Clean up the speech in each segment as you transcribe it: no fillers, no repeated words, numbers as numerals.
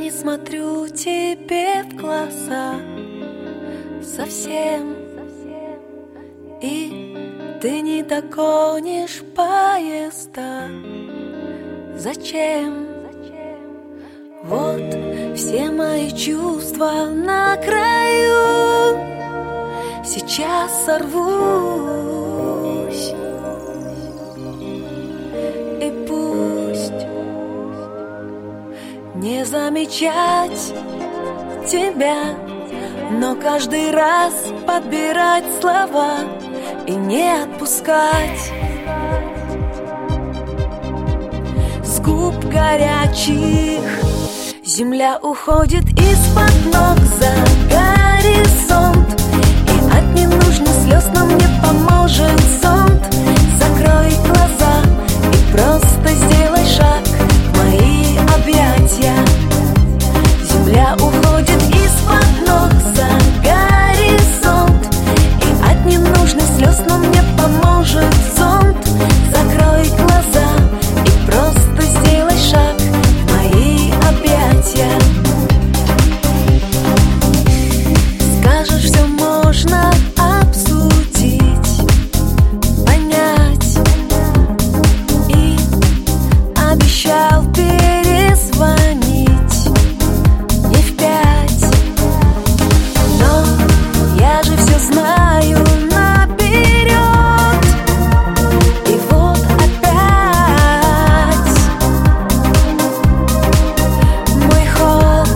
не смотрю тебе в глаза совсем, и ты не догонишь поезда. Зачем? Вот все мои чувства на краю, сейчас сорвусь. И пусть не замечать тебя, но каждый раз подбирать слова и не отпускать. С губ горячих земля уходит из-под ног за горизонт, и от ненужных слез нам не поможет зонт. Закрой глаза и просто сделай шаг в мои объятия. Земля уходит из-под ног за горизонт, и от ненужных слез нам не поможет зонт. Закрой глаза и просто сделай шаг в мои объятия. Скажешь, все можно обсудить, понять, и обещал перезвонить не в 5, но я же все знаю наперед. И вот опять мой ход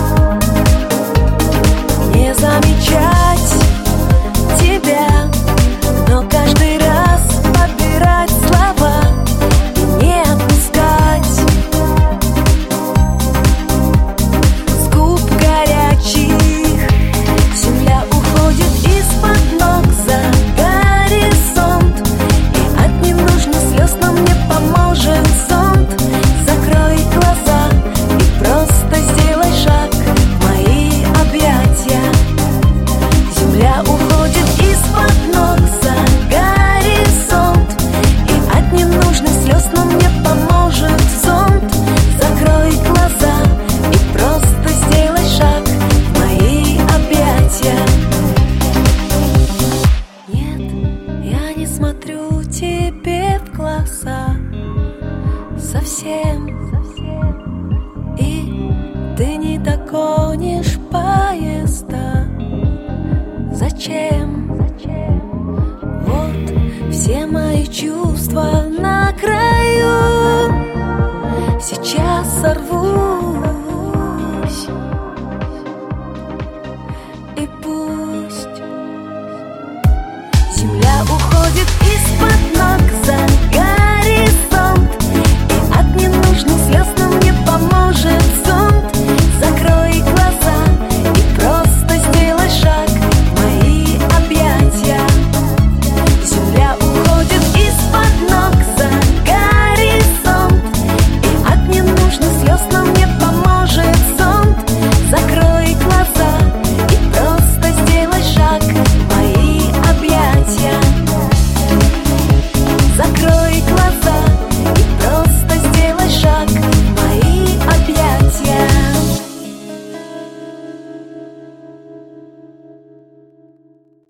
не замечать тебя, но каждый раз подбирать слова и не отпускать. С губ горячих земля уходит из-под ног за горизонт, и от ненужных слез нам не поможет зонт. Закрой глаза и просто сделай шаг в мои объятия. Земля уходит из-под ног за горизонт, и от ненужных слез нам не поможет зонт. Закрой глаза и просто сделай шаг в мои объятия. Нет, я не смотрю тебе в глаза совсем, и ты не догонишь поезда. Зачем? Вот все мои чувства на краю, сейчас сорвусь. И пусть земля уходит